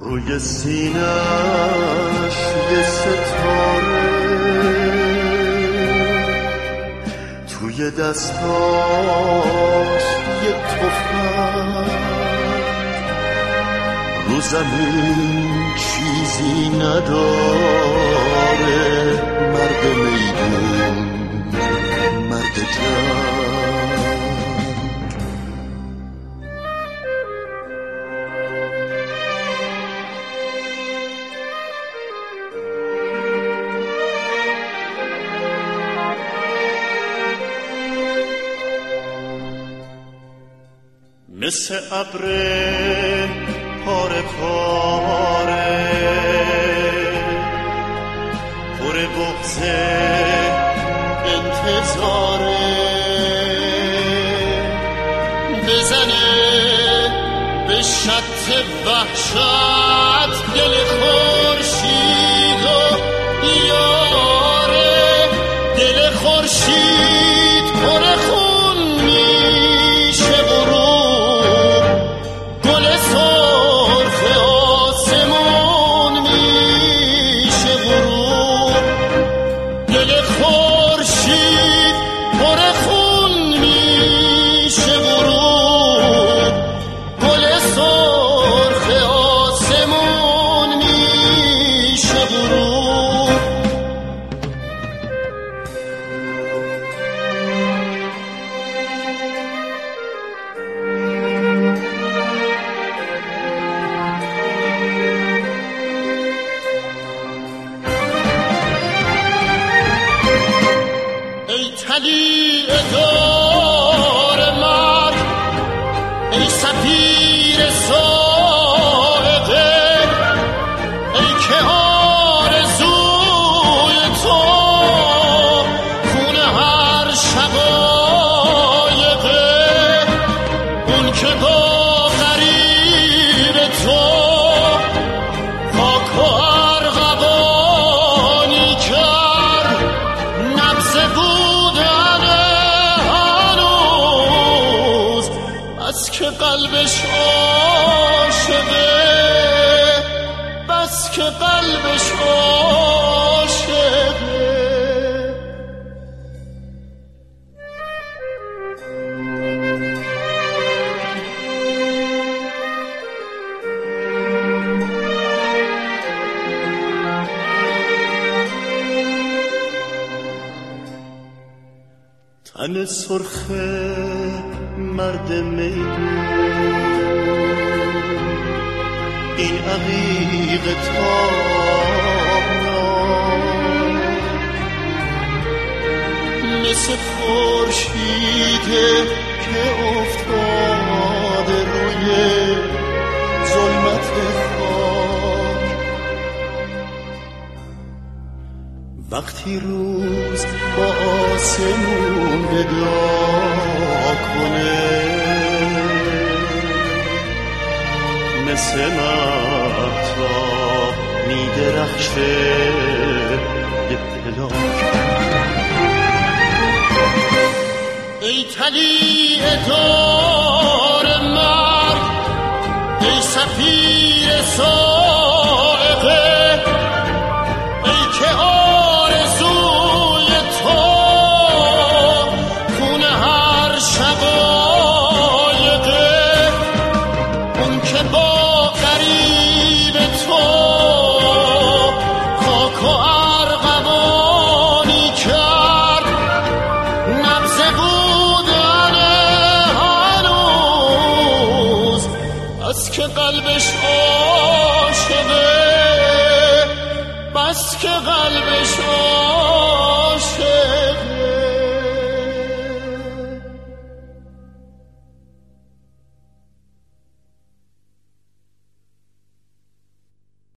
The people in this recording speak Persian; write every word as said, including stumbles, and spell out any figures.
روی سینه‌اش یه ستاره، توی دستاش یه تفنگ، رو زمین چیزی نداره، مرد میدون، مرد جنگ. مثل ابر پاره پاره پر بغض انتظاره، بزنه به شط وحشت دل خورشید و بیاره، دل خورشید پر خون میشه غروب، گل سرخ آسمون میشه غروب، دل خورشید پر خون میشه غروب، گل سرخ آسمون میشه غروب. ای طلیع دار مرگ، ای سفیر صاعقه، ای که آرزوی تو خون هر شقایقه، اون که با غریب تو خاک و ارغوانی کرد، نبض بودن هنوز، بس که قلبش عاشقه، بس که قلبش عاشقه. تن سرخ مرد میدون، این عقیق تابناک، مثل خورشیده که افتاده روی ظلمت خاک. وقتی روز با آسمون ودا کنه، مثل مهتاب میدرخشه یه پلاک. ای طلیع دار مرگ، ای سفیر صاعقه، ای که آرزوی تو خون هر شقایقه، اون که با غریب تو خاک و ارغوانی کرد، نبض بودن هنوز، بس که قلبش عاشقه، بس که قلبش عاشقه.